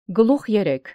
Գլուխ 3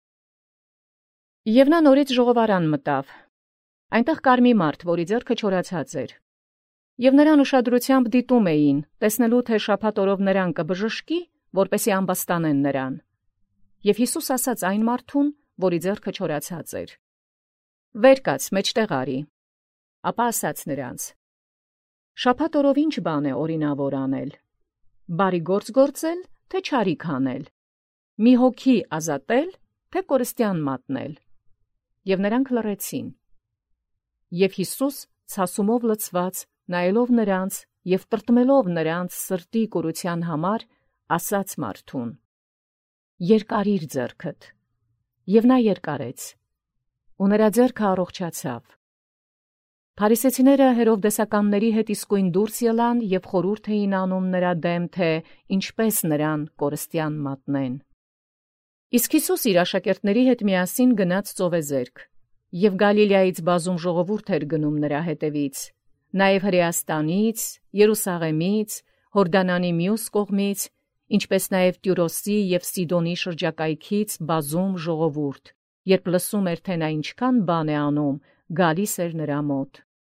Եվ նա նորից ժողովարան մտավ։ Այնտեղ կար մի մարդ, որի ձեռքը չորացած էր։ Եվ նրան ուշադրությամբ դիտում էին, տեսնելու թե շաբաթ օրով նրան կբժշկի, որպեսզի ամբաստանեն նրան։ Եվ Հիսուս ասաց այն մարդուն, որի ձեռքը չորացած էր. «Վեր կաց, մեջտեղ արի»։ Ապա ասաց նրանց. «Շաբաթ օրով ինչ բան է օրինավոր անել. բարի գործ գործել, թե չարիք անել, մի հոգի ազատել, թե կորստյան մատնել»։ Եվ նրանք լռեցին։ Եվ Հիսուս ցասումով լցված, նայելով նրանց եւ տրտմելով նրանց սրտի կուրության համար, ասաց մարդուն. «Երկարիր ձեռքդ»։ Եվ նա երկարեց, ու նրա ձեռքը առողջացավ։ Փարիսեցիները Հերովդեսականների հետ իսկույն դուրս ելան եւ խորհուրդ էին անում նրա դեմ, թե ինչպես նրան կորստյան մատնեն։ Իսկ Հիսուս իր աշակերտների հետ միասին գնաց ծովեզերք, եւ Գալիլեայից բազում ժողովուրդ էր գնում նրա հետևից, նաեւ Հրեաստանից, Երուսաղեմից, Հորդանանի մյուս կողմից, ինչպես նաեւ Տյուրոսի եւ Սիդոնի շրջակայքից բազում ժողովուրդ, երբ լսում էր, թե նա ինչքան բան է անում, գալիս էր նրա մոտ։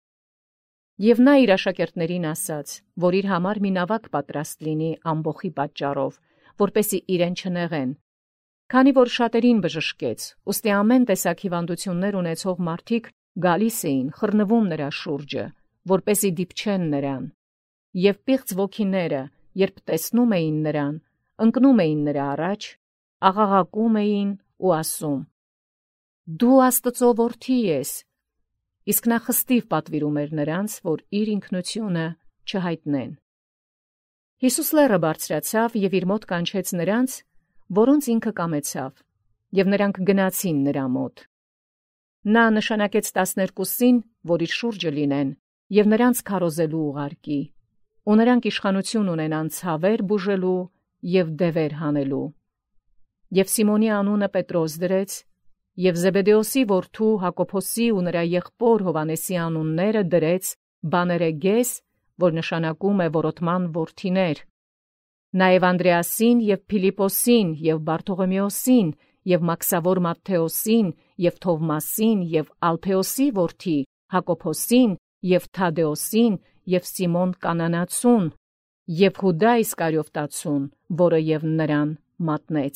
Եվ նա իր աշակերտներին ասաց, որ իր համար մի նավակ պատրաստ լինի ամբոխի պատճառով, որպեսզի իրեն չնեղեն, քանի որ շատերին բժշկեց, ուստի ամեն տեսակ հիվանդություններ ունեցող մարդիկ գալիս էին, խռնվում նրա շուրջը, որպեսզի դիպչեն նրան։ Եվ պիղծ ոգիները, երբ տեսնում էին նրան, ընկնում էին նրա առաջ, աղաղակում էին ու ասում. «Դու Աստծո որդի ես», իսկ նա խստիվ պատվիրում էր նրանց, որ իր ինքնությունը չհայտնեն։ Հիսուս լեռը բարձրացավ եւ իր մոտ կանչեց նրանց, որոնց ինքը կամեցավ, եւ նրանք գնացին նրա մոտ։ Նա նշանակեց 12-ին, որ իր շուրջը լինեն եւ նրանց քարոզելու ուղարկի, ու նրանք իշխանություն ունենան ցավեր բուժելու եւ դևեր հանելու։ Եվ Սիմոնի անունը Պետրոս դրեց, եւ Զեբեդեոսի որդու Հակոբոսի ու նրա եղբոր Հովանեսի անունները դրեց Բաներեգես, որ նշանակում է որոտման որդիներ, նաեւ Անդրեասին եւ Փիլիպոսին եւ Բարթողոմեոսին եւ Մաքսավոր Մատթեոսին եւ Թովմասին եւ Ալփեոսի որդի Հակոբոսին եւ Թադեոսին եւ Սիմոն Կանանացուն եւ Հուդա Իսկարիովտացուն, որը եւ նրան մատնեց։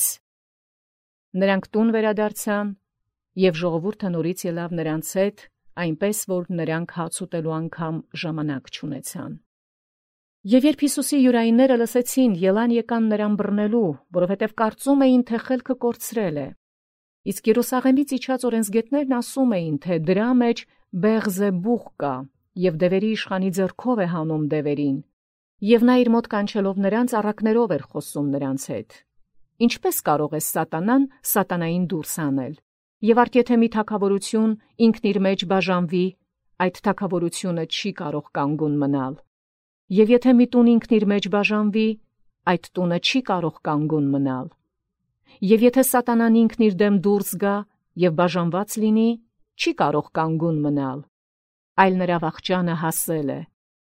Նրանք տուն վերադարձան, եւ ժողովուրդը նորից ելավ նրանց հետ, այնպես որ նրանք հաց ուտելու անգամ ժամանակ չունեցան։ Եվ երբ Հիսուսի յուրայինները լսեցին, եկան նրան բռնելու, որովհետև կարծում էին, թե խելքը կորցրել է։ Իսկ Երուսաղեմից իջած օրենսգետներն ասում էին, թե դրա մեջ Բեղզեբուղ կա, եւ դևերի իշխանի ձեռքով է հանում դևերին։ Եվ նա իր մոտ կանչելով նրանց առակներով էր խոսում նրանց հետ։ Ինչպես կարող է սատանան սատանային դուրս անել։ Եվ արդ եթե մի թագավորություն ինքն իր մեջ բաժանվի, այդ թագավորությունը չի կարող կանգուն մնալ։ Եվ եթե մի տուն ինքն իր մեջ բաժանվի, այդ տունը չի կարող կանգուն մնալ։ Եվ եթե սատանան ինքն իր դեմ դուրս գա եւ բաժանված լինի, չի կարող կանգուն մնալ, այլ նրա վախճանը հասել է։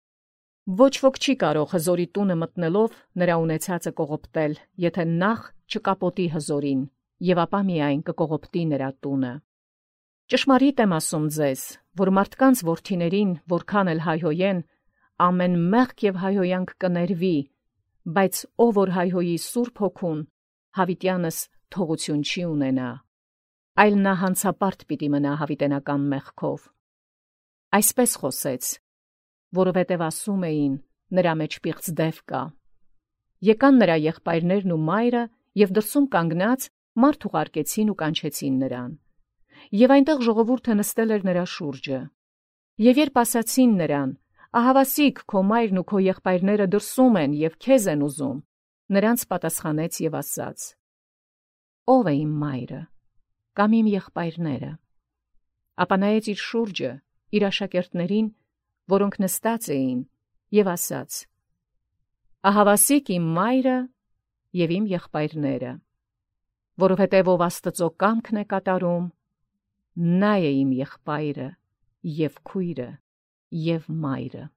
Ոչ ոք չի կարող հզորի տունը մտնելով նրա ունեցածը կողոպտել, եթե նախ չկապոտի հզորին, եւ ապա միայն կկողոպտի նրա տունը։ Ճշմարիտ եմ ասում ձեզ, որ մարդկանց որդիներին, որքան էլ հայհոյեն, ամեն մեղք եւ հայհոյանք կներվի, բայց ով որ հայհոյի Սուրբ Հոգուն, հավիտյանս թողություն չի ունենա, այլ նա հանցապարտ պիտի մնա հավիտենական մեղքով։ Այսպես խոսեց, որովհետև ասում էին, նրա մեջ պիղծ դև կա։ Եկան նրա եղբայրներն ու մայրը եւ դրսում կանգնած մարդ ուղարկեցին ու կանչեցին նրան։ Եվ այնտեղ ժողովուրդը նստել էր նրա շուրջը։ Եվ երբ ասացին նրան. «Ահավասիկ, քո մայրն ու քո եղբայրները դրսում են եւ քեզ են ուզում», նրանց պատասխանեց եւ ասաց. «Ո՞վ է իմ մայրը, կամ իմ եղբայրները»։ Ապա նայեց իր շուրջը, իր աշակերտներին, որոնք նստած էին, եւ ասաց. «Ահավասիկ իմ մայրը եւ իմ եղբայրները, որովհետև ով Աստծո կամքն է կատարում, նա է իմ եղբայրը եւ քույրը եւ մայրը»։